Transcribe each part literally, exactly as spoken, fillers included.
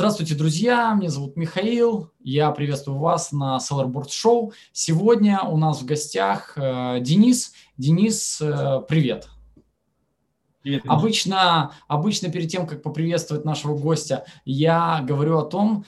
Здравствуйте, друзья! Меня зовут Михаил. Я приветствую вас на Sellerboard Show. Сегодня у нас в гостях э, Денис. Денис, э, привет! Привет, Миша. Обычно, обычно перед тем, как поприветствовать нашего гостя, я говорю о том,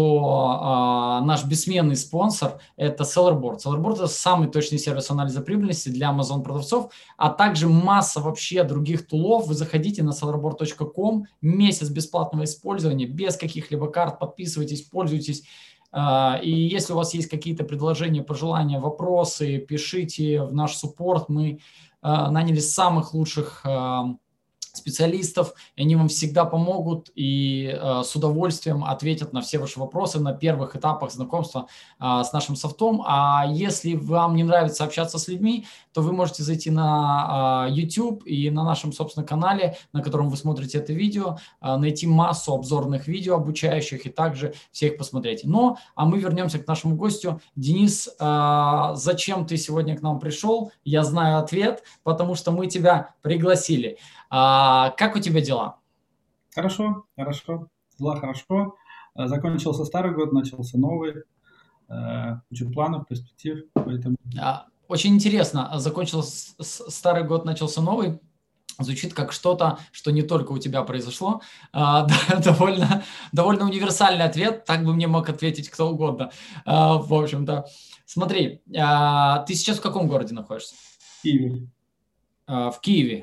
что э, наш бессменный спонсор – это Sellerboard. Sellerboard – это самый точный сервис анализа прибыльности для Amazon-продавцов, а также масса вообще других тулов. Вы заходите на sellerboard точка ком, месяц бесплатного использования, без каких-либо карт, подписывайтесь, пользуйтесь. Э, и если у вас есть какие-то предложения, пожелания, вопросы, пишите в наш суппорт. Мы наняли самых лучших э, специалистов, и они вам всегда помогут и э, с удовольствием ответят на все ваши вопросы на первых этапах знакомства э, с нашим софтом. А если вам не нравится общаться с людьми, то вы можете зайти на э, YouTube и на нашем, собственно, канале, на котором вы смотрите это видео, э, найти массу обзорных видео обучающих и также все их посмотреть. Но, а мы вернемся к нашему гостю. Денис, э, зачем ты сегодня к нам пришел? Я знаю ответ, потому что мы тебя пригласили. А, как у тебя дела? Хорошо, хорошо. Дела хорошо. Э, Закончился старый год, начался новый. Э, Куча планов, перспектив. Поэтому А, Очень интересно. Закончился с- старый год, начался новый. Звучит как что-то, что не только у тебя произошло. А, да, довольно, довольно универсальный ответ. Так бы мне мог ответить кто угодно. А, в общем-то, смотри, а, ты сейчас в каком городе находишься? в Киеве. А, в Киеве.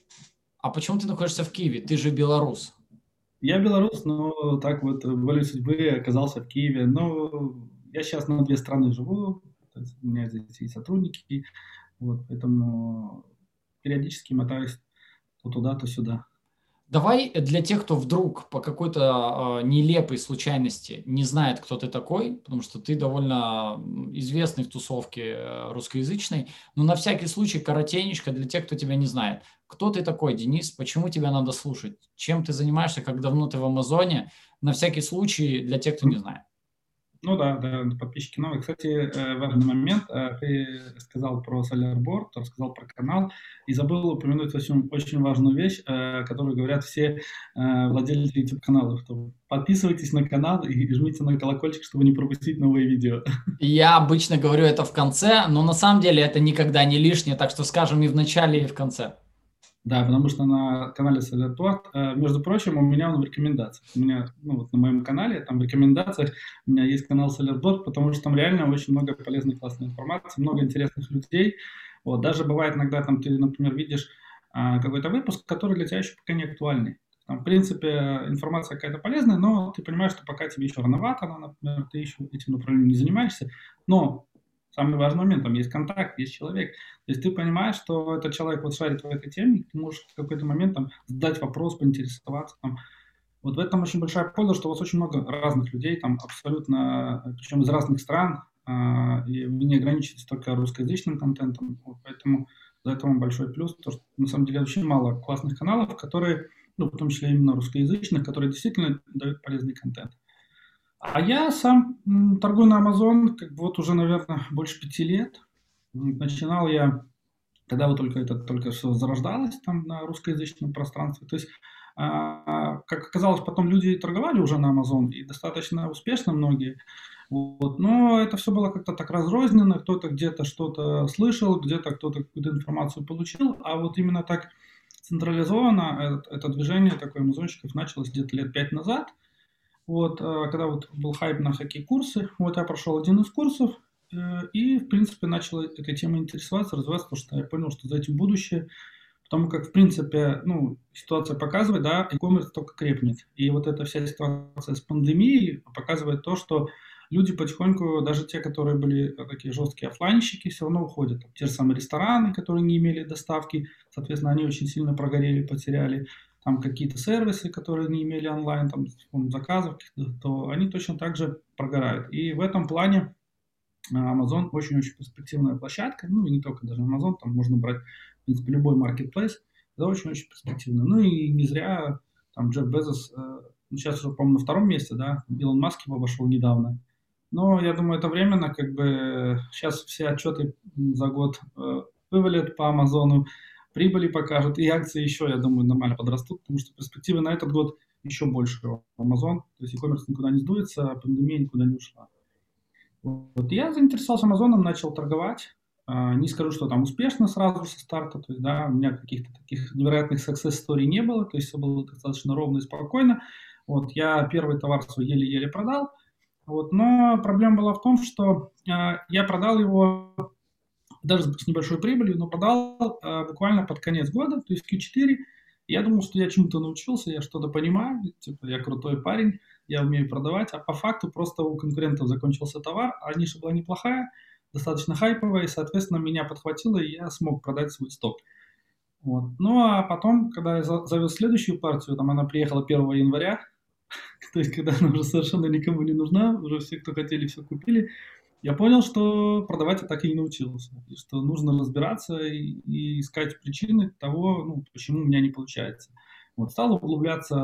А почему ты находишься в Киеве? Ты же белорус. Я белорус, но так вот волей судьбы оказался в Киеве. Но я сейчас на две страны живу. То есть у меня здесь и сотрудники. Вот, поэтому периодически мотаюсь то туда, то сюда. Давай для тех, кто вдруг по какой-то э, нелепой случайности не знает, кто ты такой, потому что ты довольно м, известный в тусовке э, русскоязычной, но на всякий случай коротенечко для тех, кто тебя не знает. Кто ты такой, Денис? Почему тебя надо слушать? Чем ты занимаешься? Как давно ты в Амазоне? На всякий случай для тех, кто не знает. Ну да, да, подписчики новые. Кстати, э, важный момент. Э, Ты сказал про Sellerboard, рассказал про канал и забыл упомянуть очень, очень важную вещь, э, которую говорят все э, владельцы YouTube-каналов. Что подписывайтесь на канал и жмите на колокольчик, чтобы не пропустить новые видео. Я обычно говорю это в конце, но на самом деле это никогда не лишнее, так что скажем и в начале, и в конце. Да, потому что на канале Sellerboard, э, между прочим, у меня он в рекомендациях. У меня, ну вот на моем канале, там в рекомендациях у меня есть канал Sellerboard, потому что там реально очень много полезной, классной информации, много интересных людей. Вот, даже бывает иногда, там ты, например, видишь а, какой-то выпуск, который для тебя еще пока не актуальный. Там, в принципе, информация какая-то полезная, но ты понимаешь, что пока тебе еще рановато, она, например, ты еще этим направлением не занимаешься. Но самый важный момент, там есть контакт, есть человек. То есть ты понимаешь, что этот человек вот шарит в этой теме, ты можешь в какой-то момент там задать вопрос, поинтересоваться. Там. Вот в этом очень большая польза, что у вас очень много разных людей, там абсолютно, причем из разных стран, а, и вы не ограничитесь только русскоязычным контентом. Вот поэтому за это вам большой плюс, потому что на самом деле очень мало классных каналов, которые, ну, в том числе именно русскоязычных, которые действительно дают полезный контент. А я сам м, торгую на Amazon, как бы вот уже, наверное, больше пяти лет. М, Начинал я, когда вот только это только все зарождалось там на русскоязычном пространстве. То есть, а, как оказалось, потом люди торговали уже на Amazon и достаточно успешно многие. Вот. Но это все было как-то так разрозненно. Кто-то где-то что-то слышал, где-то кто-то какую-то информацию получил. А вот именно так централизованно это, это движение такое амазонщиков началось где-то лет пять назад. Вот, э, когда вот был хайп на всякие курсы, вот я прошел один из курсов э, и, в принципе, начал этой темой интересоваться, развиваться, потому что я понял, что за этим будущее, потому как, в принципе, ну, ситуация показывает, да, e-commerce только крепнет. И вот эта вся ситуация с пандемией показывает то, что люди потихоньку, даже те, которые были такие жесткие оффлайнщики, все равно уходят. Те же самые рестораны, которые не имели доставки, соответственно, они очень сильно прогорели, потеряли там какие-то сервисы, которые не имели онлайн, там, заказов, то они точно так же прогорают. И в этом плане Amazon очень-очень перспективная площадка, ну и не только даже Amazon, там можно брать, в принципе, любой marketplace, это очень-очень перспективно. Ну и не зря там Джефф Безос, ну, сейчас уже, по-моему, на втором месте, да, Илон Маск его обошел недавно. Но я думаю, это временно, как бы сейчас все отчеты за год вывалят по Амазону, прибыли покажут, и акции еще, я думаю, нормально подрастут, потому что перспективы на этот год еще больше у Amazon. То есть e-commerce никуда не сдуется, а пандемия никуда не ушла. Вот я заинтересовался Амазоном, начал торговать. А, Не скажу, что там успешно сразу со старта, то есть, да, у меня каких-то таких невероятных success story не было, то есть все было достаточно ровно и спокойно. Вот я первый товар свой еле-еле продал, вот, но проблема была в том, что а, я продал его даже с небольшой прибылью, но продал а, буквально под конец года, то есть в кью четыре. Я думал, что я чему-то научился, я что-то понимаю, типа я крутой парень, я умею продавать, а по факту просто у конкурентов закончился товар, а ниша была неплохая, достаточно хайповая, и, соответственно, меня подхватило, и я смог продать свой сток. Вот. Ну, а потом, когда я завез следующую партию, там она приехала первого января, то есть когда она уже совершенно никому не нужна, уже все, кто хотели, все купили, я понял, что продавать я так и не научился, и что нужно разбираться и, и искать причины того, ну, почему у меня не получается. Вот, стал углубляться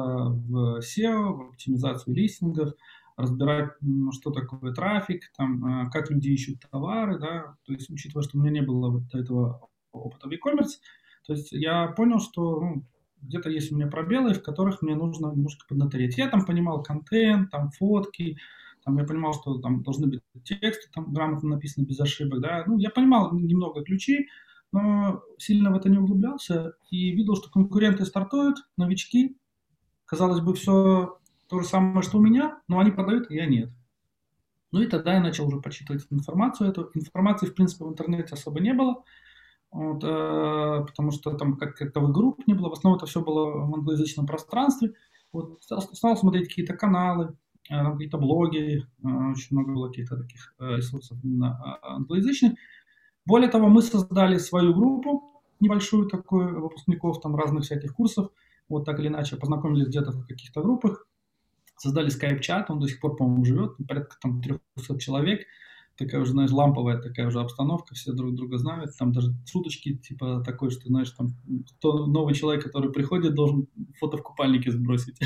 в сео, в оптимизацию листингов, разбирать, ну, что такое трафик, там, как люди ищут товары, да, то есть, учитывая, что у меня не было вот этого опыта в e-commerce, то есть я понял, что, ну, где-то есть у меня пробелы, в которых мне нужно немножко поднатореть. Я там понимал контент, там фотки, там я понимал, что там должны быть тексты там грамотно написаны без ошибок, да. Ну, я понимал немного ключей, но сильно в это не углублялся и видел, что конкуренты стартуют, новички, казалось бы, все то же самое, что у меня, но они продают, а я нет. Ну и тогда я начал уже почитывать информацию эту. Информации, в принципе, в интернете особо не было, вот, э, потому что там как таковых групп не было, в основном это все было в англоязычном пространстве. Вот, стал, стал смотреть какие-то каналы, э, какие-то блоги, э, очень много было каких-то таких э, ресурсов именно э, англоязычных. Более того, мы создали свою группу, небольшую такую, выпускников там разных всяких курсов, вот так или иначе познакомились где-то в каких-то группах, создали скайп-чат, он до сих пор, по-моему, живет, порядка там трехсот человек, такая уже, знаешь, ламповая такая уже обстановка, все друг друга знают, там даже шуточки типа такой, что, знаешь, там, кто новый человек, который приходит, должен фото в купальнике сбросить.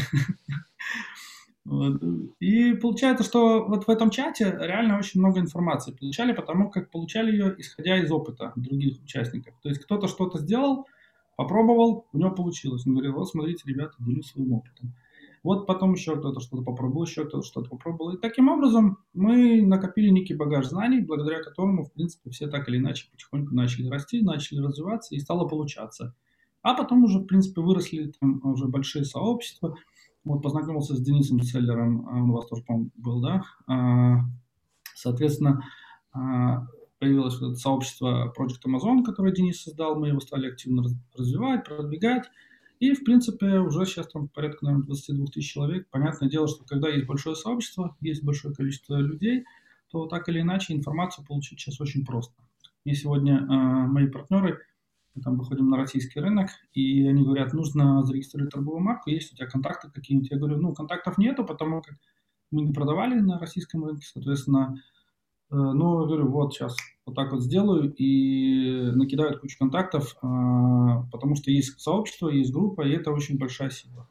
Вот. И получается, что вот в этом чате реально очень много информации получали, потому как получали ее, исходя из опыта других участников. То есть кто-то что-то сделал, попробовал, у него получилось. Он говорит: вот смотрите, ребята, делюсь своим опытом. Вот потом еще кто-то что-то попробовал, еще кто-то что-то попробовал. И таким образом мы накопили некий багаж знаний, благодаря которому, в принципе, все так или иначе потихоньку начали расти, начали развиваться, и стало получаться. А потом уже, в принципе, выросли там уже большие сообщества. Вот познакомился с Денисом Селлером, он у вас тоже, по-моему, был, да? Соответственно, появилось вот это сообщество Project Amazon, которое Денис создал, мы его стали активно развивать, продвигать. И, в принципе, уже сейчас там порядка, наверное, двадцать два тысячи человек. Понятное дело, что когда есть большое сообщество, есть большое количество людей, то так или иначе информацию получить сейчас очень просто. Мне сегодня э, мои партнеры, мы там выходим на российский рынок, и они говорят: нужно зарегистрировать торговую марку, есть у тебя контакты какие-нибудь? Я говорю: ну, контактов нету, потому как мы не продавали на российском рынке, соответственно, э, ну, я говорю: вот сейчас вот так вот сделаю, и накидают кучу контактов, э, потому что есть сообщество, есть группа, и это очень большая сила.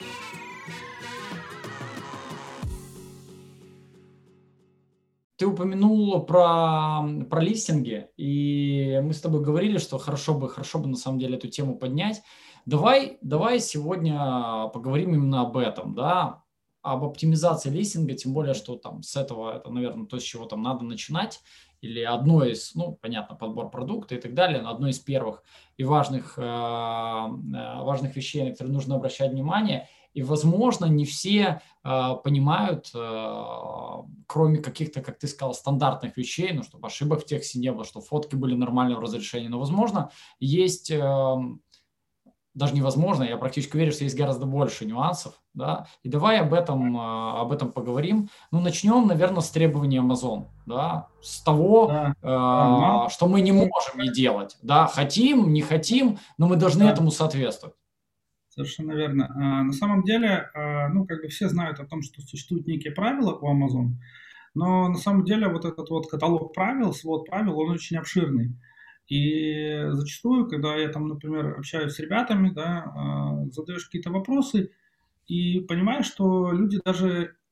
Ты упомянул про, про листинги, и мы с тобой говорили, что хорошо бы, хорошо бы на самом деле эту тему поднять. Давай, давай сегодня поговорим именно об этом, да, об оптимизации листинга, тем более, что там с этого, это, наверное, то, с чего там надо начинать, или одно из, ну, понятно, подбор продукта и так далее, но одно из первых и важных, э, важных вещей, на которые нужно обращать внимание. И, возможно, не все э, понимают, э, кроме каких-то, как ты сказал, стандартных вещей, ну, чтобы ошибок в тексте не было, чтобы фотки были нормального разрешения. Но, возможно, есть, э, даже невозможно, я практически уверен, что есть гораздо больше нюансов. Да? И давай об этом, э, об этом поговорим. Ну, начнем, наверное, с требований Amazon. Да? С того, Да, э, да, что мы не можем не делать. Да? Хотим, не хотим, но мы должны да. этому соответствовать. Совершенно верно. А, на самом деле, а, ну, как бы все знают о том, что существуют некие правила у Amazon, но на самом деле вот этот вот каталог правил, свод правил, он очень обширный. И зачастую, когда я там, например, общаюсь с ребятами, да, а, задаешь какие-то вопросы и понимаешь, что люди даже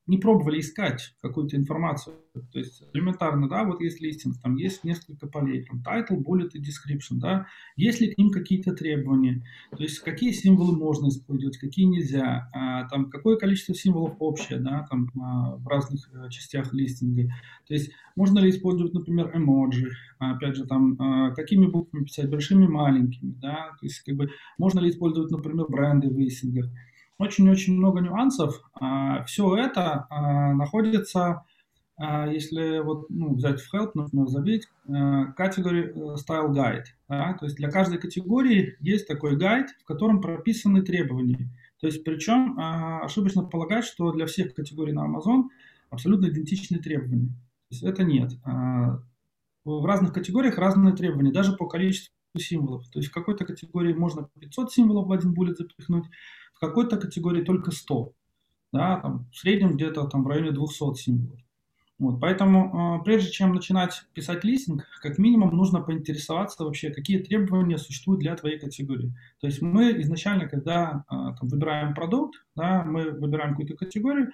не пробовали искать какую-то информацию. То есть элементарно, да, вот есть листинг, там есть несколько полей, там title, bullet и description, да, есть ли к ним какие-то требования, то есть какие символы можно использовать, какие нельзя, а, там какое количество символов общее, да, там а, в разных а, частях листинга, то есть можно ли использовать, например, эмоджи, опять же, там, а, какими буквами писать, большими, маленькими, да, то есть как бы можно ли использовать, например, бренды в листингах. Очень-очень много нюансов. Все это а, находится, а, если вот, ну, взять в help, например, забить, category э, style guide. Да? То есть для каждой категории есть такой гайд, в котором прописаны требования. То есть причем а, ошибочно полагать, что для всех категорий на Amazon абсолютно идентичные требования. То есть это нет. А, в разных категориях разные требования, даже по количеству символов. То есть в какой-то категории можно пятьсот символов в один буллет запихнуть, в какой-то категории только сто. Да, там, в среднем где-то там в районе двухсот символов. Вот, поэтому, э, прежде чем начинать писать листинг, как минимум нужно поинтересоваться вообще, какие требования существуют для твоей категории. То есть мы изначально, когда э, там, выбираем продукт, да, мы выбираем какую-то категорию,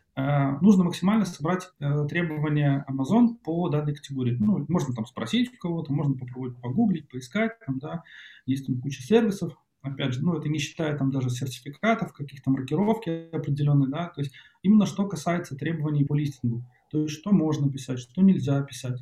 э, нужно максимально собрать э, требования Amazon по данной категории. Ну, можно там спросить у кого-то, можно попробовать погуглить, поискать, там, да, есть там куча сервисов. Опять же, ну, это не считая там даже сертификатов, каких-то маркировки определенной, да, то есть именно что касается требований по листингу. То есть что можно писать, что нельзя писать.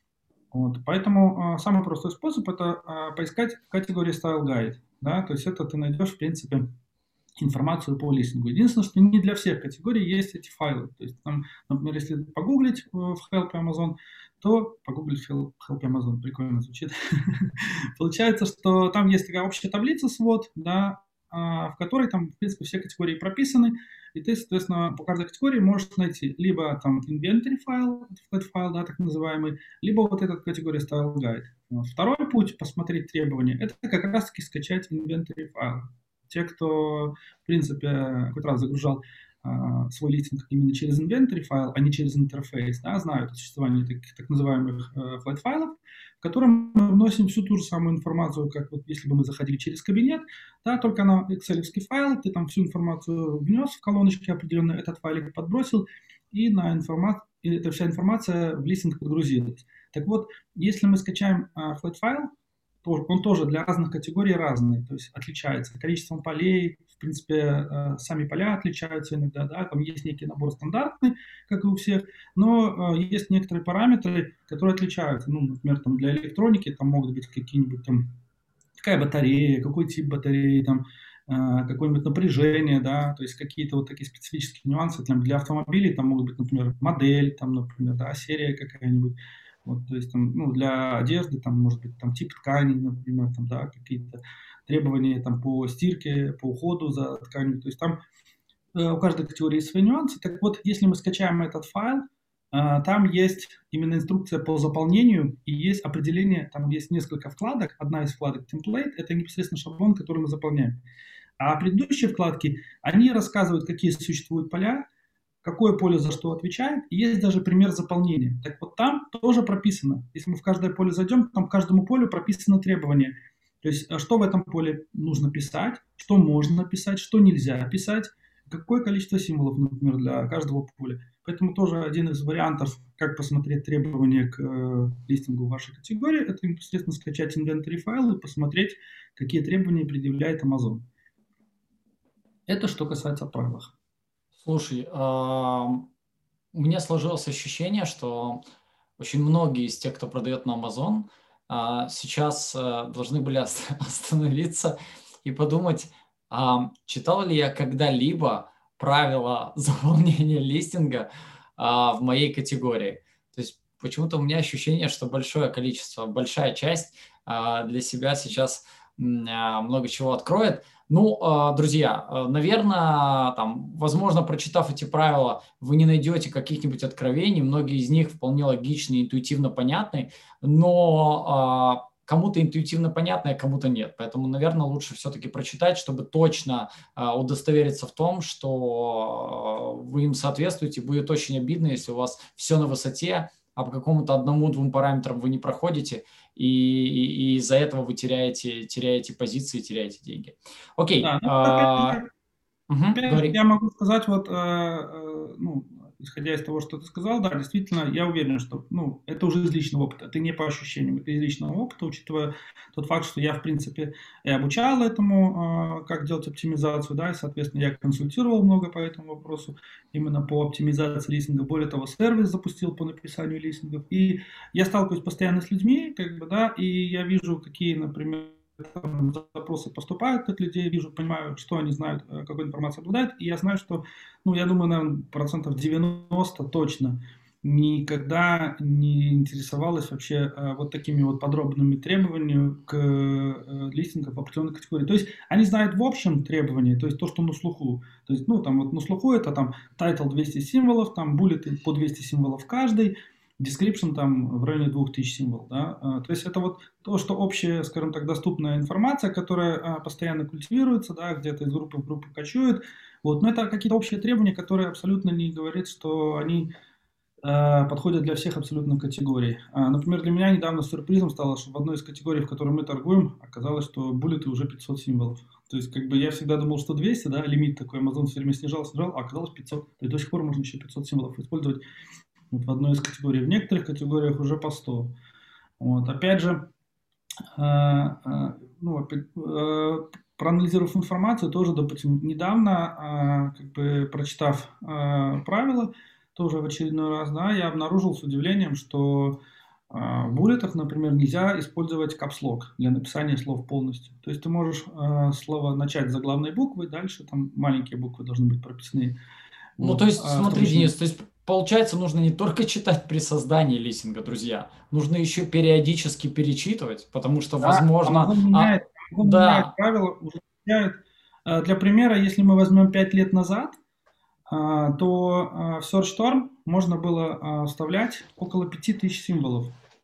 Вот. Поэтому э, самый простой способ это э, поискать в категории Style Guide. Да? То есть это ты найдешь, в принципе, информацию по листингу. Единственное, что не для всех категорий есть эти файлы. То есть, там, например, если погуглить в Help Amazon, то погуглить в Help Amazon, прикольно звучит. Получается, что там есть такая общая таблица свод, да, в которой там, в принципе, все категории прописаны, и ты, соответственно, по каждой категории можешь найти либо там inventory файл, flat файл, да, так называемый, либо вот этот категория style guide. Второй путь посмотреть требования, это как раз-таки скачать inventory файл. Те, кто, в принципе, хоть раз загружал а, свой листинг именно через inventory файл, а не через интерфейс, да, знают о существовании таких так называемых э, flat файлов, в котором мы вносим всю ту же самую информацию, как вот если бы мы заходили через кабинет, да, только на экселевский файл, ты там всю информацию внес в колоночки определенные, этот файлик подбросил, и на информацию, и эта вся информация в листинг подгрузилась. Так вот, если мы скачаем а, flat файл, он тоже для разных категорий разный, то есть отличается количеством полей, в принципе, сами поля отличаются иногда, да, там есть некий набор стандартный, как и у всех, но есть некоторые параметры, которые отличаются, ну, например, там для электроники там могут быть какие-нибудь там, какая батарея, какой тип батареи, там, какое-нибудь напряжение, да, то есть какие-то вот такие специфические нюансы, там, для автомобилей там могут быть, например, модель, там, например, да, серия какая-нибудь. Вот, то есть там, ну, для одежды там может быть там тип ткани, например, там, да, какие-то требования там по стирке, по уходу за тканью. То есть там э, у каждой категории есть свои нюансы. Так вот, если мы скачаем этот файл, э, там есть именно инструкция по заполнению и есть определение, там есть несколько вкладок. Одна из вкладок template, это непосредственно шаблон, который мы заполняем. А предыдущие вкладки, они рассказывают, какие существуют поля, какое поле за что отвечает, и есть даже пример заполнения. Так вот там тоже прописано. Если мы в каждое поле зайдем, там каждому полю прописано требование. То есть что в этом поле нужно писать, что можно писать, что нельзя писать, какое количество символов, например, для каждого поля. Поэтому тоже один из вариантов, как посмотреть требования к э, листингу вашей категории, это непосредственно скачать inventory файл и посмотреть, какие требования предъявляет Amazon. Это что касается правил. Слушай, у меня сложилось ощущение, что очень многие из тех, кто продает на Amazon, сейчас должны были остановиться и подумать, читал ли я когда-либо правила заполнения листинга в моей категории. То есть почему-то у меня ощущение, что большое количество, большая часть для себя сейчас много чего откроет. Ну, друзья, наверное, там, возможно, прочитав эти правила, вы не найдете каких-нибудь откровений. Многие из них вполне логичны, интуитивно понятны, но кому-то интуитивно понятно, а кому-то нет. Поэтому, наверное, лучше все-таки прочитать, чтобы точно удостовериться в том, что вы им соответствуете. Будет очень обидно, если у вас все на высоте, а по какому-то одному-двум параметрам вы не проходите, и, и, и из-за этого вы теряете, теряете позиции, теряете деньги. Окей. Да, ну, а, опять, угу, опять говори. я могу сказать, вот, э, э, ну, исходя из того, что ты сказал, да, действительно, я уверен, что, ну, это уже из личного опыта, это не по ощущениям, это из личного опыта, учитывая тот факт, что я, в принципе, и обучал этому, как делать оптимизацию, да, и, соответственно, я консультировал много по этому вопросу, именно по оптимизации листинга. Более того, сервис запустил по написанию листингов, и я сталкиваюсь постоянно с людьми, как бы, да, и я вижу, какие, например, там запросы поступают от людей, вижу, понимаю, что они знают, какой информацией обладают, и я знаю, что, ну, я думаю, наверное, процентов девяносто точно никогда не интересовалась вообще э, вот такими вот подробными требованиями к э, листингам в определенной категории. То есть они знают в общем требования, то есть то, что на слуху. То есть, ну, там вот на слуху это там title двести символов, там буллеты по двести символов каждый, description там в районе двух тысяч символов, да, то есть это вот то, что общая, скажем так, доступная информация, которая постоянно культивируется, да, где-то из группы в группу кочует, вот, но это какие-то общие требования, которые абсолютно не говорят, что они э, подходят для всех абсолютно категорий. А, например, для меня недавно сюрпризом стало, что в одной из категорий, в которой мы торгуем, оказалось, что буллеты уже пятьсот символов. То есть, как бы я всегда думал, что двести, да, лимит такой, Amazon все время снижал, снижал, а оказалось пятьсот. То есть до сих пор можно еще пятьсот символов использовать. Вот в одной из категорий. В некоторых категориях уже по сто. Вот. Опять же, э, э, ну, э, проанализировав информацию, тоже, допустим, недавно, э, как бы прочитав э, правила, тоже в очередной раз, да, я обнаружил с удивлением, что э, в буллетах, например, нельзя использовать капслок для написания слов полностью. То есть ты можешь э, слово начать с заглавной буквы, дальше там маленькие буквы должны быть прописаны. Ну, Вот. то есть, А смотри, вторичные... Денис, то есть, получается, нужно не только читать при создании листинга, друзья, нужно еще периодически перечитывать, потому что, Да, возможно, Amazon а, меняет, Amazon меняет да, правила, ужесточает. Э, Для примера, если мы возьмем пять лет назад, а, то а, в SearchTorm можно было а, вставлять около пяти тысяч символов.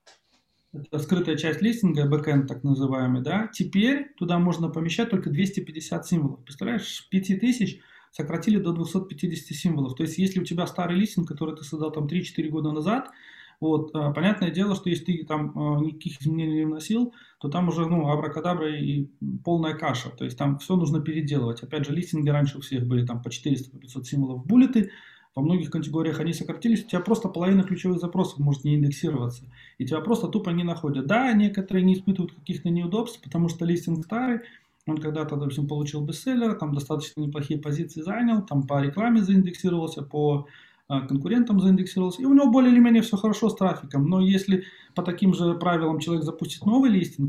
Это скрытая часть листинга, бэкэнд так называемый, да. Теперь туда можно помещать только двести пятьдесят символов. Представляешь, с пяти тысяч сократили до двухсот пятидесяти символов. То есть, если у тебя старый листинг, который ты создал там три-четыре года назад, вот, а, понятное дело, что если ты там а, никаких изменений не вносил, то там уже, ну, абракадабра и полная каша. То есть, там все нужно переделывать. Опять же, листинги раньше у всех были там по четыреста-пятьсот символов буллеты. Во многих категориях они сократились, у тебя просто половина ключевых запросов может не индексироваться, и тебя просто тупо не находят. Да, некоторые не испытывают каких-то неудобств, потому что листинг старый, он когда-то, допустим, получил бестселлер, там достаточно неплохие позиции занял, там по рекламе заиндексировался, по а, конкурентам заиндексировался, и у него более или менее все хорошо с трафиком. Но если по таким же правилам человек запустит новый листинг,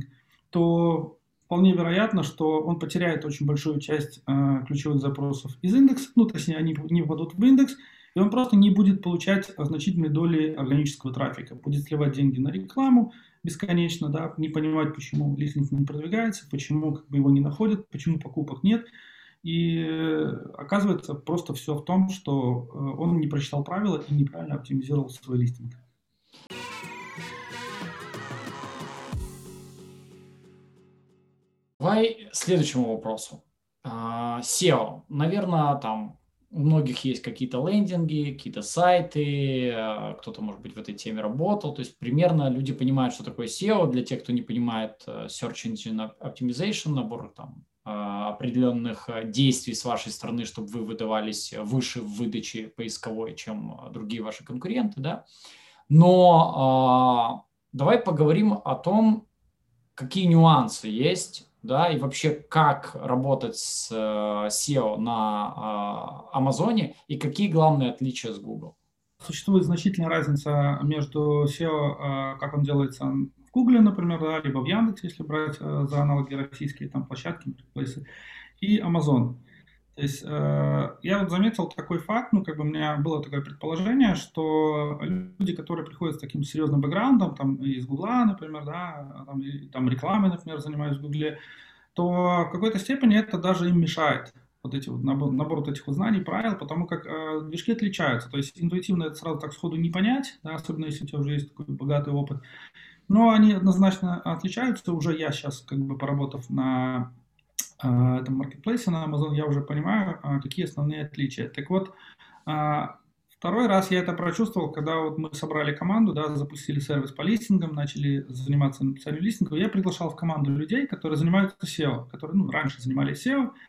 то вполне вероятно, что он потеряет очень большую часть э, ключевых запросов из индекса, ну, точнее, они не попадут в индекс, и он просто не будет получать значительной доли органического трафика, будет сливать деньги на рекламу бесконечно, да, не понимать, почему листинг не продвигается, почему как бы его не находят, почему покупок нет. И э, оказывается просто все в том, что э, он не прочитал правила и неправильно оптимизировал свой листинг. давай следующему вопросу. А, сео. Наверное, там у многих есть какие-то лендинги, какие-то сайты, а, кто-то, может быть, в этой теме работал. То есть примерно люди понимают, что такое сео. Для тех, кто не понимает, э, Search Engine Optimization, набор там а, определенных а, действий с вашей стороны, чтобы вы выдавались выше в выдаче поисковой, чем а, другие ваши конкуренты, да. Но а, давай поговорим о том, какие нюансы есть, да, и вообще как работать с э, сео на э, Амазоне и какие главные отличия с Google. Существует значительная разница между сео, э, как он делается в Гугле, например, да, либо в Яндексе, если брать э, за аналоги российские там площадки, маркетплейсы, и Amazon. То есть э, я вот заметил такой факт, ну, как бы у меня было такое предположение, что люди, которые приходят с таким серьезным бэкграундом, там, из Гугла, например, да, там, и, там рекламой, например, занимаюсь в Гугле, то в какой-то степени это даже им мешает. Вот эти вот набор, набор вот этих вот знаний, правил, потому как э, движки отличаются. То есть интуитивно это сразу так сходу не понять, да, особенно если у тебя уже есть такой богатый опыт. Но они однозначно отличаются. Уже я сейчас, как бы поработав на э, этом маркетплейсе, на Amazon, я уже понимаю, э, какие основные отличия. Так вот, э, второй раз я это прочувствовал, когда вот мы собрали команду, да, запустили сервис по листингам, начали заниматься написанием листингов. Я приглашал в команду людей, которые занимаются сео, которые, ну, раньше занимались сео.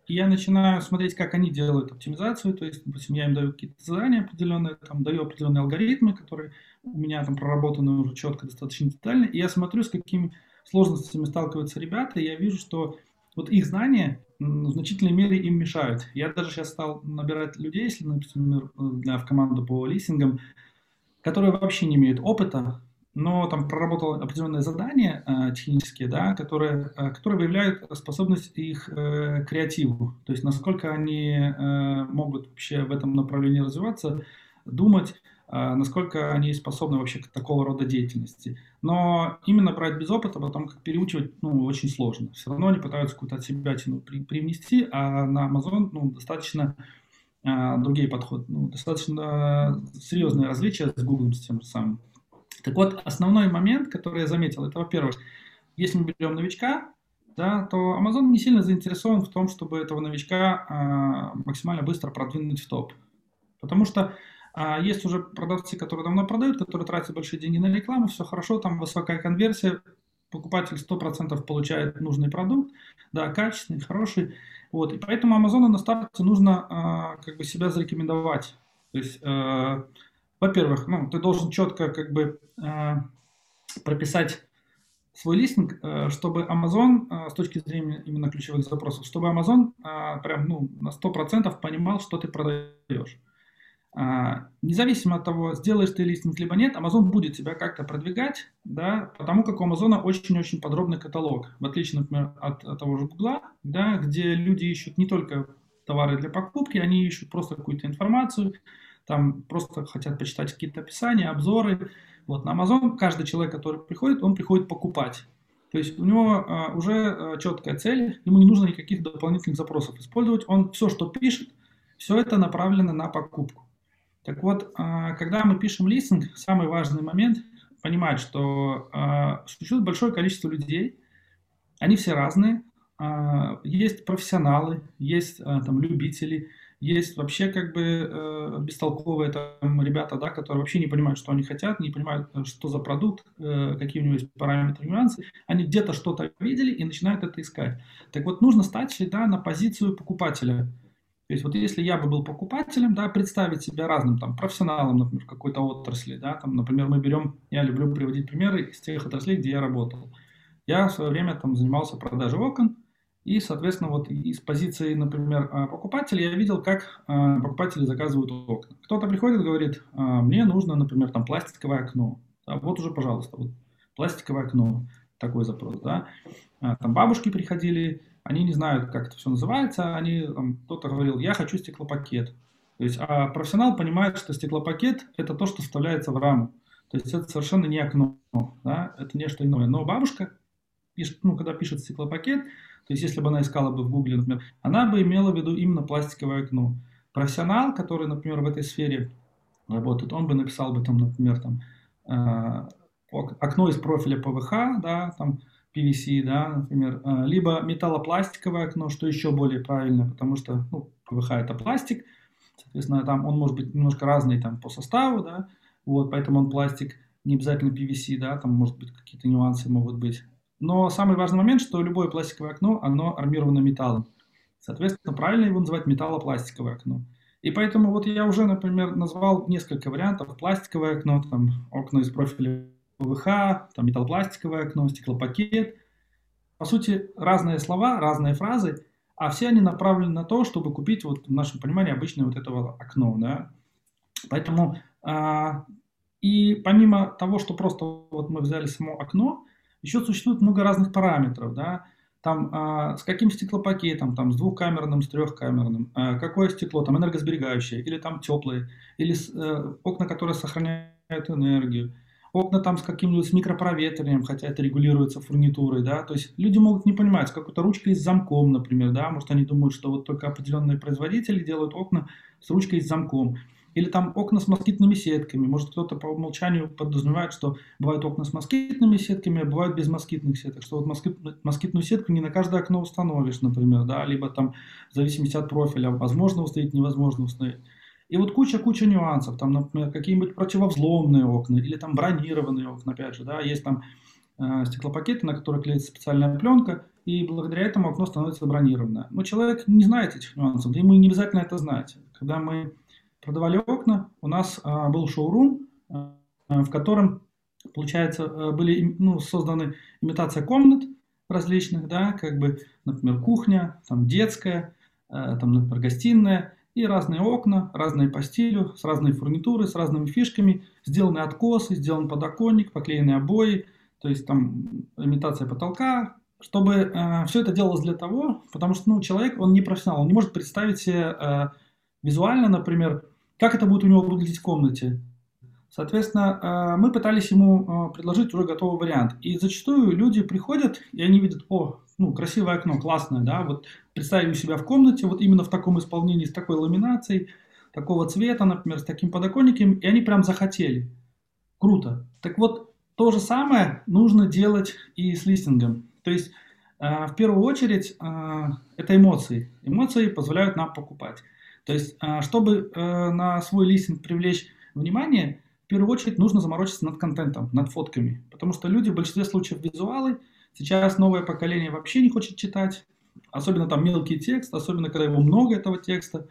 и я начинаю смотреть, как они делают оптимизацию, то есть, допустим, я им даю какие-то задания определенные, там, даю определенные алгоритмы, которые у меня там проработаны уже четко, достаточно детально, и я смотрю, с какими сложностями сталкиваются ребята, и я вижу, что вот их знания в значительной мере им мешают. Я даже сейчас стал набирать людей, если, например, для, в команду по листингам, которые вообще не имеют опыта, но там проработал определенные задания э, технические, да, которые, э, которые выявляют способность их э, креативу, то есть насколько они э, могут вообще в этом направлении развиваться, думать, э, насколько они способны вообще к такого рода деятельности. Но именно брать без опыта, потом как переучивать, ну, очень сложно. Все равно они пытаются какую-то от себя тяну при, привнести, а на Amazon, ну, достаточно э, другие подходы, ну, достаточно серьезное различие с Google с тем же самым. Так вот, основной момент, который я заметил, это, во-первых, если мы берем новичка, да, то Amazon не сильно заинтересован в том, чтобы этого новичка а, максимально быстро продвинуть в топ. Потому что а, есть уже продавцы, которые давно продают, которые тратят большие деньги на рекламу, все хорошо, там высокая конверсия, покупатель сто процентов получает нужный продукт, да, качественный, хороший. Вот, и поэтому Amazon на старте нужно а, как бы себя зарекомендовать. То есть... А, во-первых, ну, ты должен четко как бы э, прописать свой листинг, э, чтобы Amazon, э, с точки зрения именно ключевых запросов, чтобы Amazon э, прям ну, на сто процентов понимал, что ты продаешь. Э, независимо от того, сделаешь ты листинг либо нет, Amazon будет тебя как-то продвигать, да, потому как у Amazon очень-очень подробный каталог, в отличие, например, от, от того же Google, да, где люди ищут не только товары для покупки, они ищут просто какую-то информацию, там просто хотят почитать какие-то описания, обзоры. Вот на Amazon каждый человек, который приходит, он приходит покупать. То есть у него а, уже а, четкая цель, ему не нужно никаких дополнительных запросов использовать. Он все, что пишет, все это направлено на покупку. Так вот, а, когда мы пишем листинг, самый важный момент понимать, что а, существует большое количество людей, они все разные. А, есть профессионалы, есть а, там любители, есть вообще как бы э, бестолковые там ребята, да, которые вообще не понимают, что они хотят, не понимают, что за продукт, э, какие у него есть параметры, нюансы. Они где-то что-то видели и начинают это искать. Так вот, нужно стать всегда на позицию покупателя. То есть вот если я бы был покупателем, да, представить себя разным там профессионалом, например, какой-то отрасли, да, там, например, мы берем, я люблю приводить примеры из тех отраслей, где я работал. Я в свое время там занимался продажей окон, и, соответственно, вот из позиции, например, покупателя я видел, как покупатели заказывают окна. Кто-то приходит и говорит, мне нужно, например, там пластиковое окно. А вот уже, пожалуйста, вот пластиковое окно, такой запрос, да. Там бабушки приходили, они не знают, как это все называется, они, там, кто-то говорил, я хочу стеклопакет. То есть, а профессионал понимает, что стеклопакет – это то, что вставляется в раму. То есть, это совершенно не окно, да, это не что иное. Но бабушка, пишет, ну, когда пишет стеклопакет, то есть, если бы она искала бы в Гугле, например, она бы имела в виду именно пластиковое окно. Профессионал, который, например, в этой сфере работает, он бы написал бы там, например, там, э, окно из профиля пэ вэ ха, да, там, пи ви си, да, например, э, либо металлопластиковое окно, что еще более правильно, потому что, ну, пэ вэ ха это пластик, соответственно, там он может быть немножко разный там по составу, да, вот, поэтому он пластик, не обязательно пи ви си, да, там, может быть, какие-то нюансы могут быть. Но самый важный момент, что любое пластиковое окно, оно армировано металлом. Соответственно, правильно его называть металлопластиковое окно. И поэтому вот я уже, например, назвал несколько вариантов. Пластиковое окно, там, окно из профиля пэ вэ ха, там, металлопластиковое окно, стеклопакет. По сути, разные слова, разные фразы, а все они направлены на то, чтобы купить, вот, в нашем понимании, обычное вот это вот окно. Да? Поэтому, а, и помимо того, что просто вот мы взяли само окно, еще существует много разных параметров, да, там э, с каким стеклопакетом, там с двухкамерным, с трехкамерным, э, какое стекло, там энергосберегающее, или там теплые, или э, окна, которые сохраняют энергию, окна там с каким-нибудь микропроветриванием, хотя это регулируется фурнитурой, да, то есть люди могут не понимать, с какой-то ручкой с замком, например, да, может они думают, что вот только определенные производители делают окна с ручкой с замком. Или там окна с москитными сетками. Может, кто-то по умолчанию подразумевает, что бывают окна с москитными сетками, а бывают без москитных сеток. Что вот москит, москитную сетку не на каждое окно установишь, например, да, либо там в зависимости от профиля возможно установить, невозможно установить. И вот куча-куча нюансов. Там, например, какие-нибудь противовзломные окна или там бронированные окна, опять же, да, есть там э, стеклопакеты, на которые клеится специальная пленка. и благодаря этому окно становится бронированное. Но человек не знает этих нюансов, да ему не обязательно это знать. Когда мы продавали окна, у нас а, был шоурум, а, в котором, получается, были ну, созданы имитация комнат различных, да, как бы, например, кухня, там детская, а, там, например, гостиная, и разные окна, разные по стилю, с разной фурнитурой, с разными фишками, сделаны откосы, сделан подоконник, поклеены обои, то есть там имитация потолка, чтобы э, все это делалось для того, потому что ну, человек, он не профессионал, он не может представить себе э, визуально, например, как это будет у него выглядеть в комнате. Соответственно, э, мы пытались ему э, предложить уже готовый вариант. И зачастую люди приходят, и они видят, о, ну, красивое окно, классное, да, вот представили у себя в комнате, вот именно в таком исполнении, с такой ламинацией, такого цвета, например, с таким подоконником, и они прям захотели. Круто. Так вот, то же самое нужно делать и с листингом. То есть, э, в первую очередь, э, это эмоции. Эмоции позволяют нам покупать. То есть, э, чтобы э, на свой листинг привлечь внимание, в первую очередь нужно заморочиться над контентом, над фотками. Потому что люди в большинстве случаев визуалы. Сейчас новое поколение вообще не хочет читать. Особенно там мелкий текст, особенно когда его много, этого текста.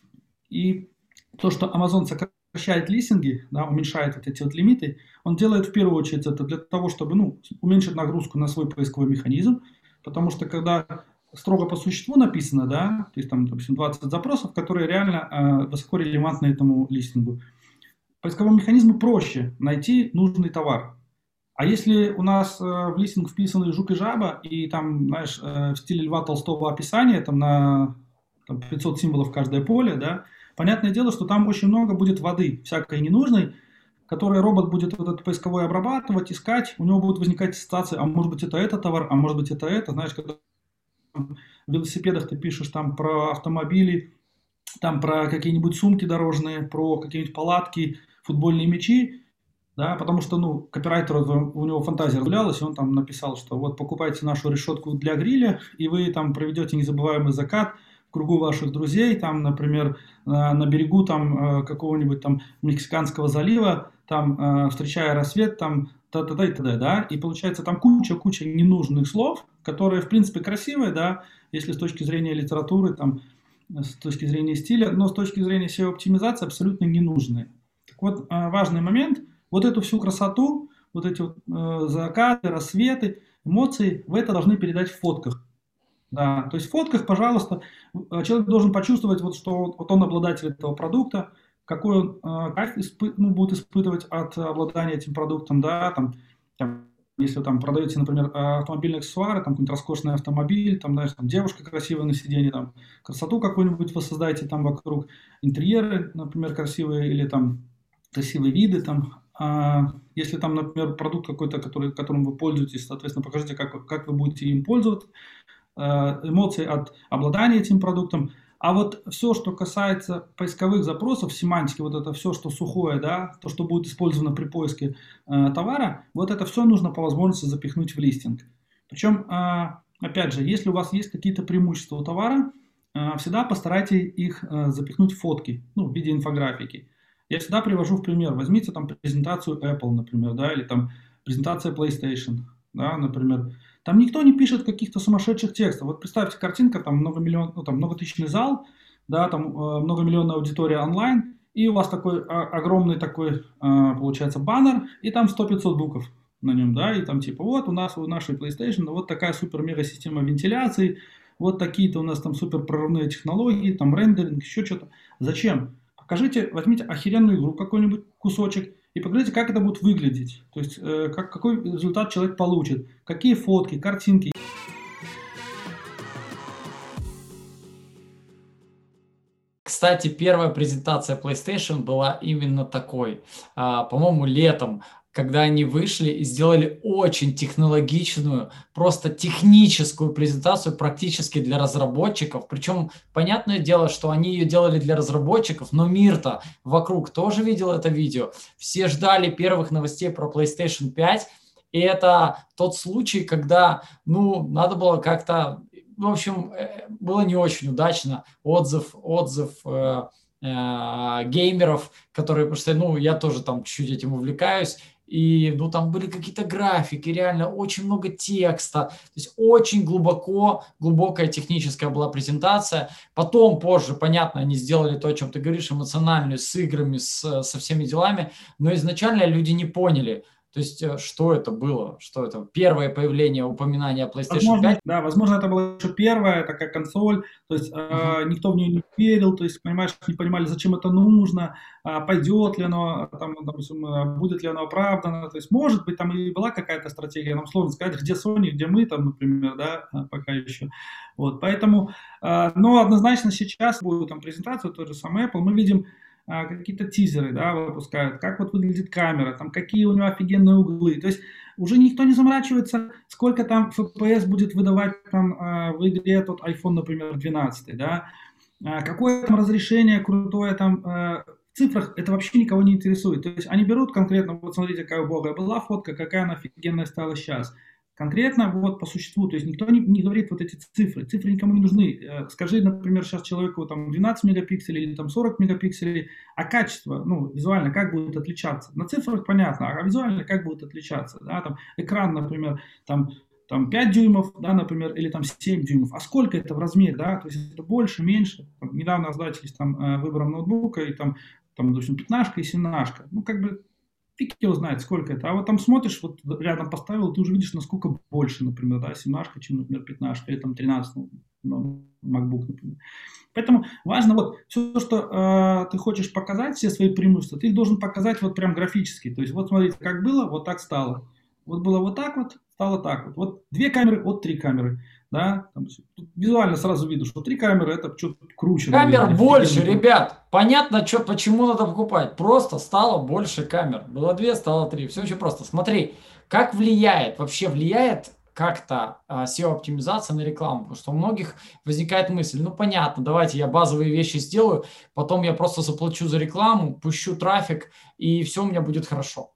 И то, что Amazon сокращает листинги, да, уменьшает вот эти вот лимиты, он делает в первую очередь это для того, чтобы ну, уменьшить нагрузку на свой поисковый механизм. Потому что когда строго по существу написано, да, то есть там, допустим, двадцать запросов, которые реально э, высоко релевантны этому листингу, поисковому механизму проще найти нужный товар. А если у нас э, в листинг вписаны жук и жаба, и там, знаешь, э, в стиле Льва Толстого описание, там на там, пятьсот символов каждое поле, да, понятное дело, что там очень много будет воды, всякой ненужной, которой робот будет этот поисковой обрабатывать, искать, у него будут возникать ситуации, а может быть это этот товар, а может быть это это, знаешь, когда в велосипедах ты пишешь там про автомобили, там про какие-нибудь сумки дорожные, про какие-нибудь палатки, футбольные мячи, да, потому что, ну, копирайтер, у него фантазия разгулялась, и он там написал, что вот покупайте нашу решетку для гриля, и вы там проведете незабываемый закат в кругу ваших друзей, там, например, на берегу там какого-нибудь там Мексиканского залива, там, встречая рассвет, там, та-та-та и т.д., да, и получается там куча-куча ненужных слов, которые, в принципе, красивые, да, если с точки зрения литературы, там, с точки зрения стиля, но с точки зрения эс и о-оптимизации абсолютно ненужные. Так вот, важный момент – вот эту всю красоту, вот эти вот, э, закаты, рассветы, эмоции, вы это должны передать в фотках. Да, то есть в фотках, пожалуйста, человек должен почувствовать, вот, что вот он обладатель этого продукта, какой он э, кайф испы- ну, будет испытывать от обладания этим продуктом, да, там, там, если вы там продаете, например, автомобильные аксессуары, там какой-нибудь роскошный автомобиль, там, знаешь, там девушка красивая на сиденье, там красоту какую-нибудь вы создаете там вокруг, интерьеры, например, красивые, или там красивые виды, там, а если там, например, продукт какой-то, который, которым вы пользуетесь, соответственно, покажите, как, как вы будете им пользоваться, эмоции от обладания этим продуктом. А вот все, что касается поисковых запросов, семантики, вот это все, что сухое, да, то, что будет использовано при поиске э, товара, вот это все нужно по возможности запихнуть в листинг. Причем, э, опять же, если у вас есть какие-то преимущества у товара, э, всегда постарайтесь их э, запихнуть в фотки, ну, в виде инфографики. Я всегда привожу в пример. Возьмите там презентацию Apple, например, да, или там презентация PlayStation, да, например. Там никто не пишет каких-то сумасшедших текстов. Вот представьте, картинка, там многомиллион, ну, там многотысячный зал, да, там э, многомиллионная аудитория онлайн, и у вас такой а, огромный такой, э, получается, баннер, и там сто-пятьсот букв на нем, да, и там типа вот у нас у нашей PlayStation вот такая супер-мега-система вентиляции, вот такие-то у нас там супер прорывные технологии, там рендеринг, еще что-то. Зачем? Покажите, возьмите охеренную игру, какой-нибудь кусочек, и покажите, как это будет выглядеть. То есть, э, как, какой результат человек получит. Какие фотки, картинки. Кстати, первая презентация PlayStation была именно такой. А, по-моему, летом, когда они вышли и сделали очень технологичную, просто техническую презентацию практически для разработчиков. Причем, понятное дело, что они ее делали для разработчиков, но мир-то вокруг тоже видел это видео. Все ждали первых новостей про PlayStation пять. И это тот случай, когда, ну, надо было как-то... В общем, было не очень удачно. Отзыв, отзыв э, э, геймеров, которые, потому что, ну, я тоже там чуть-чуть этим увлекаюсь, и ну, там были какие-то графики, реально очень много текста, то есть очень глубоко, глубокая техническая была презентация. Потом, позже, понятно, они сделали то, о чем ты говоришь, эмоциональную, с играми, с, со всеми делами, но изначально люди не поняли, то есть э, что это было, что это первое появление упоминания PlayStation Возможно, пять. да, возможно, это была еще первая такая консоль, то есть Мгм. э, никто в нее не верил, то есть, понимаешь, не понимали, зачем это нужно, а, пойдет ли оно, там, допустим, а, будет ли оно оправдано, то есть, может быть, там и была какая-то стратегия, нам сложно сказать, где Sony, где мы, там, например, да, а, пока еще, вот, поэтому, а, но однозначно сейчас будет там презентация, тот же самый Apple, мы видим а, какие-то тизеры, да, выпускают, как вот выглядит камера, там, какие у него офигенные углы, то есть, уже никто не заморачивается, сколько там эф пи эс будет выдавать там, э, в игре тот iPhone, например, двенадцать, да, а, какое там разрешение крутое там, э, в цифрах, это вообще никого не интересует. То есть они берут конкретно, вот смотрите, какая убогая была фотка, какая она офигенная стала сейчас. Конкретно вот по существу, то есть никто не, не говорит вот эти цифры, цифры никому не нужны. Э, Скажи, например, сейчас человеку там двенадцать мегапикселей или там сорок мегапикселей, а качество, ну, визуально как будет отличаться? На цифрах понятно, а визуально как будет отличаться? Да, там экран, например, там, там пять дюймов, да, например, или там семь дюймов. А сколько это в размере, да? То есть это больше, меньше. Там, недавно озадачились там э, выбором ноутбука, и там, там, допустим, пятнашка и семнашка. Ну, как бы фиг его знает, сколько это. А вот там смотришь, вот рядом поставил, ты уже видишь, насколько больше, например, да, семнашка, чем, например, пятнашка, или там тринадцать, ну, ну, MacBook, например. Поэтому важно вот все, что э, ты хочешь показать, все свои преимущества, ты их должен показать вот прям графически. То есть вот смотрите, как было, вот так стало. Вот было вот так вот, стало так вот. Вот две камеры, вот три камеры. Да? Там, визуально сразу видно, что три камеры это что-то круче, Камер наверное, больше, офигенно. ребят. Понятно, что, почему надо покупать. Просто стало больше камер. Было две, стало три. Все очень просто. Смотри, как влияет, вообще влияет как-то а, эс и о-оптимизация на рекламу. Потому что у многих возникает мысль, ну понятно, давайте я базовые вещи сделаю, потом я просто заплачу за рекламу, пущу трафик, и все у меня будет хорошо.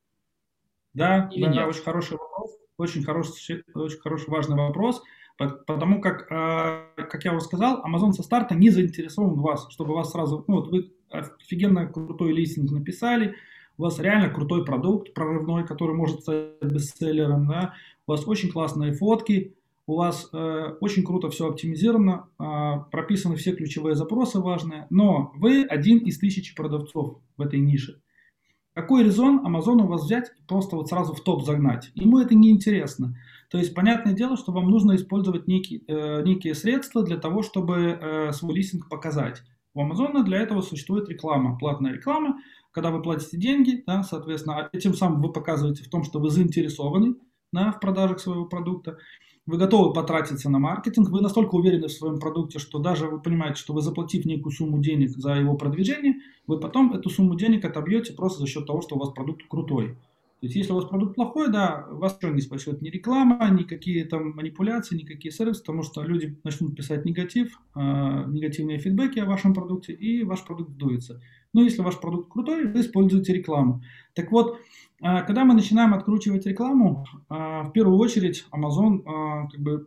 Да, Или да, нет? очень хороший вопрос, очень хороший, очень хороший, важный вопрос, потому как, э, как я уже сказал, Amazon со старта не заинтересован в вас, чтобы вас сразу, ну вот вы офигенно крутой листинг написали, у вас реально крутой продукт прорывной, который может стать бестселлером, да, у вас очень классные фотки, у вас э, очень круто все оптимизировано, э, прописаны все ключевые запросы важные, но вы один из тысячи продавцов в этой нише. Какой резон Амазону вас взять и просто вот сразу в топ загнать? Ему это не интересно. То есть, понятное дело, что вам нужно использовать некие, э, некие средства для того, чтобы э, свой листинг показать. У Амазона для этого существует реклама, платная реклама, когда вы платите деньги, да, соответственно, этим самым вы показываете в том, что вы заинтересованы, да, в продажах своего продукта, вы готовы потратиться на маркетинг, вы настолько уверены в своем продукте, что даже вы понимаете, что вы заплатив некую сумму денег за его продвижение, вы потом эту сумму денег отобьете просто за счет того, что у вас продукт крутой. То есть, если у вас продукт плохой, да, вас ничего не спасет ни реклама, никакие там манипуляции, никакие сервисы, потому что люди начнут писать негатив, э, негативные фидбэки о вашем продукте, и ваш продукт сдуется. Но если ваш продукт крутой, вы используете рекламу. Так вот, э, когда мы начинаем откручивать рекламу, э, в первую очередь Amazon, э, как бы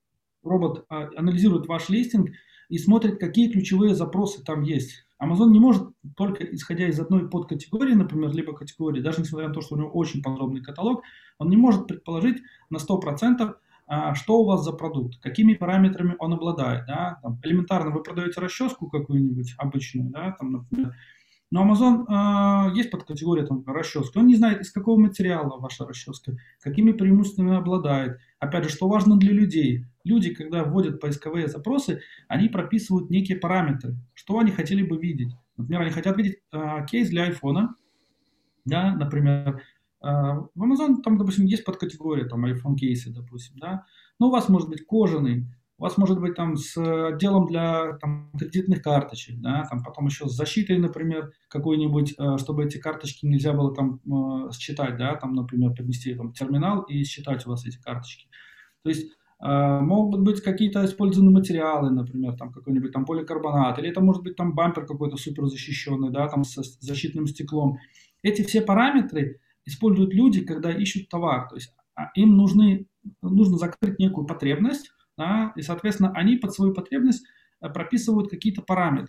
робот э, анализирует ваш листинг и смотрит, какие ключевые запросы там есть. Amazon не может только исходя из одной подкатегории, например, либо категории, даже несмотря на то, что у него очень подробный каталог, он не может предположить на сто процентов, а, что у вас за продукт, какими параметрами он обладает. Да? Там, элементарно вы продаете расческу какую-нибудь обычную, да, там, например, но Amazon э, есть подкатегория там, расчески. Он не знает, из какого материала ваша расческа, какими преимуществами обладает. Опять же, что важно для людей. Люди, когда вводят поисковые запросы, они прописывают некие параметры, что они хотели бы видеть. Например, они хотят видеть э, кейс для айфона, да, например. Э, в Amazon там, допустим, есть подкатегория, там, iPhone кейсы, допустим, да. Но у вас может быть кожаный, у вас может быть там с отделом для там, кредитных карточек, да, там потом еще с защитой, например, какой-нибудь, э, чтобы эти карточки нельзя было там э, считать, да, там, например, поднести там терминал и считать у вас эти карточки. То есть э, могут быть какие-то использованные материалы, например, там какой-нибудь там поликарбонат, или это может быть там бампер какой-то супер защищенный, да, там со защитным стеклом. Эти все параметры используют люди, когда ищут товар. То есть им нужны, нужно закрыть некую потребность, да, и, соответственно, они под свою потребность прописывают какие-то параметры.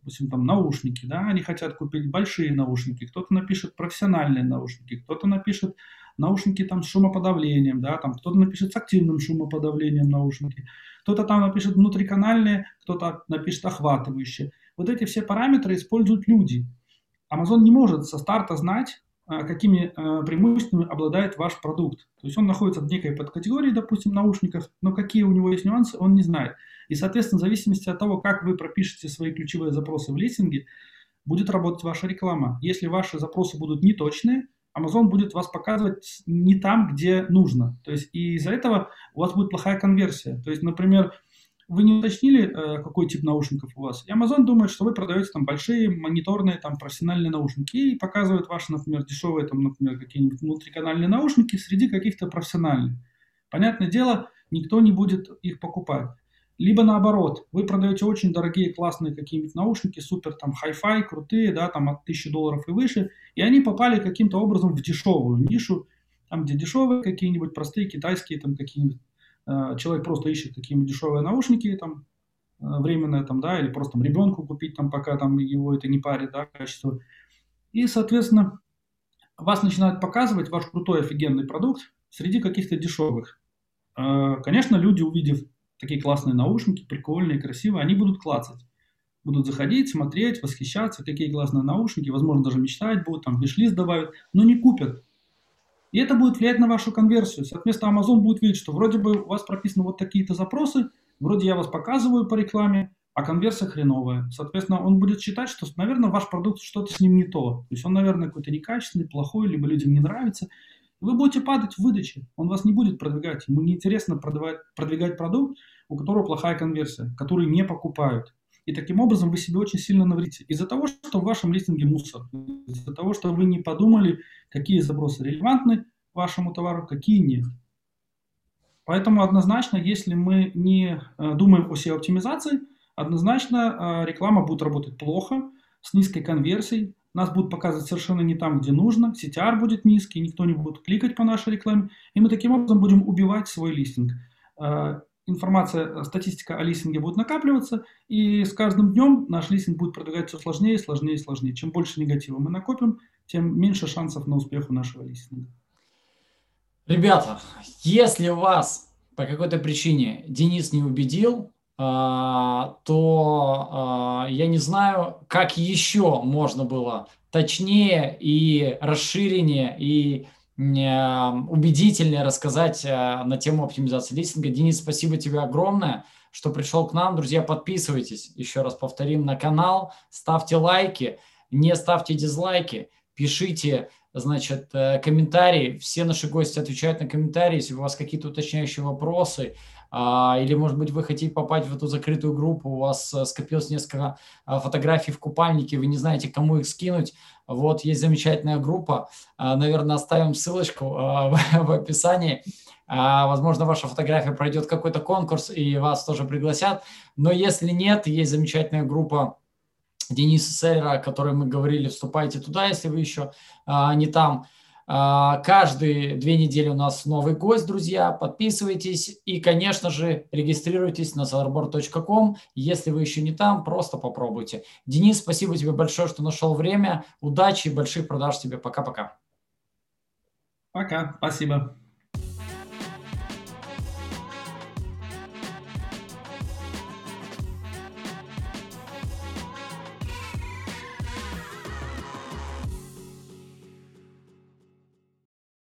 допустим, там наушники, да, они хотят купить большие наушники, кто-то напишет профессиональные наушники, кто-то напишет наушники там с шумоподавлением, да, там кто-то напишет с активным шумоподавлением наушники, кто-то там напишет внутриканальные, кто-то напишет охватывающие. Вот эти все параметры используют люди. Amazon не может со старта знать, какими преимуществами обладает ваш продукт. То есть он находится в некой подкатегории, допустим, наушников, но какие у него есть нюансы, он не знает. И, соответственно, в зависимости от того, как вы пропишете свои ключевые запросы в листинге, будет работать ваша реклама. Если ваши запросы будут неточные, Amazon будет вас показывать не там, где нужно. То есть и из-за этого у вас будет плохая конверсия. То есть, например, вы не уточнили, какой тип наушников у вас, и Amazon думает, что вы продаете там большие мониторные там профессиональные наушники и показывает ваши, например, дешевые там, например, какие-нибудь внутриканальные наушники среди каких-то профессиональных. Понятное дело, никто не будет их покупать. Либо наоборот, вы продаете очень дорогие, классные какие-нибудь наушники, супер там хай-фай, крутые, да, там от тысячи долларов и выше, и они попали каким-то образом в дешевую нишу, там где дешевые какие-нибудь простые китайские там какие-нибудь. Человек просто ищет какие-нибудь дешевые наушники там, временное там, да, или просто там ребенку купить там, пока там его это не парит, да, качество. И, соответственно, вас начинают показывать ваш крутой офигенный продукт среди каких-то дешевых. Конечно, люди, увидев такие классные наушники, прикольные, красивые, они будут клацать. Будут заходить, смотреть, восхищаться, какие классные наушники, возможно, даже мечтать будут, там, виш-лист добавят, но не купят. И это будет влиять на вашу конверсию. Соответственно, Amazon будет видеть, что вроде бы у вас прописаны вот такие-то запросы, вроде я вас показываю по рекламе, а конверсия хреновая. Соответственно, он будет считать, что, наверное, ваш продукт, что-то с ним не то. То есть он, наверное, какой-то некачественный, плохой, либо людям не нравится. И вы будете падать в выдаче. Он вас не будет продвигать. Ему неинтересно продвигать, продвигать продукт, у которого плохая конверсия, который не покупают. И таким образом вы себе очень сильно навредите. Из-за того, что в вашем листинге мусор. Из-за того, что вы не подумали, какие запросы релевантны вашему товару, какие нет. Поэтому однозначно, если мы не думаем о сео-оптимизации, однозначно реклама будет работать плохо, с низкой конверсией. Нас будут показывать совершенно не там, где нужно. си ти ар будет низкий, никто не будет кликать по нашей рекламе. И мы таким образом будем убивать свой листинг. Информация, статистика о листинге будет накапливаться, и с каждым днем наш листинг будет продвигать все сложнее, сложнее и сложнее. Чем больше негатива мы накопим, тем меньше шансов на успех у нашего листинга. Ребята, если вас по какой-то причине Денис не убедил, то я не знаю, как еще можно было точнее и расширеннее, и убедительнее рассказать на тему оптимизации листинга. Денис, спасибо тебе огромное, что пришел к нам. Друзья, подписывайтесь, еще раз повторим, на канал, ставьте лайки, не ставьте дизлайки, пишите, значит, комментарии. Все наши гости отвечают на комментарии, если у вас какие-то уточняющие вопросы, или, может быть, вы хотите попасть в эту закрытую группу, у вас скопилось несколько фотографий в купальнике, вы не знаете, кому их скинуть. Вот, есть замечательная группа, наверное, оставим ссылочку в описании. Возможно, ваша фотография пройдет какой-то конкурс и вас тоже пригласят. Но если нет, есть замечательная группа Дениса Селлера, о которой мы говорили, вступайте туда, если вы еще не там. Каждые две недели у нас новый гость, друзья. Подписывайтесь и, конечно же, регистрируйтесь на sellerboard точка ком. Если вы еще не там, просто попробуйте. Денис, спасибо тебе большое, что нашел время. Удачи и больших продаж тебе. Пока-пока. Пока. Спасибо.